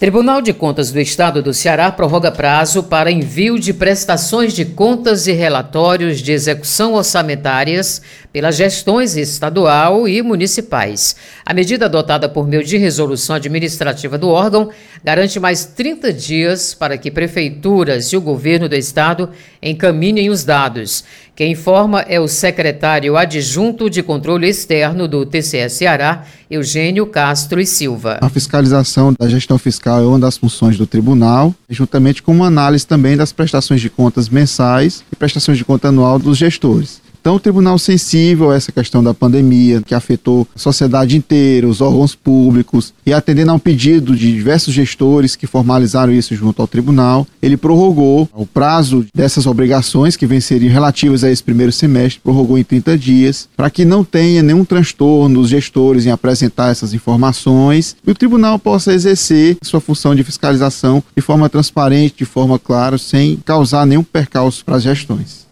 Tribunal de Contas do Estado do Ceará prorroga prazo para envio de prestações de contas e relatórios de execução orçamentárias pelas gestões estadual e municipais. A medida adotada por meio de resolução administrativa do órgão garante mais 30 dias para que prefeituras e o governo do estado encaminhem os dados. Quem informa é o secretário adjunto de controle externo do TCE Ceará, Eugênio Castro e Silva. A fiscalização da gestão fiscal é uma das funções do tribunal, juntamente com uma análise também das prestações de contas mensais e prestações de conta anual dos gestores. Então, o tribunal sensível a essa questão da pandemia, que afetou a sociedade inteira, os órgãos públicos, e atendendo a um pedido de diversos gestores que formalizaram isso junto ao tribunal, ele prorrogou o prazo dessas obrigações que venceriam relativas a esse primeiro semestre, prorrogou em 30 dias, para que não tenha nenhum transtorno dos gestores em apresentar essas informações e o tribunal possa exercer sua função de fiscalização de forma transparente, de forma clara, sem causar nenhum percalço para as gestões.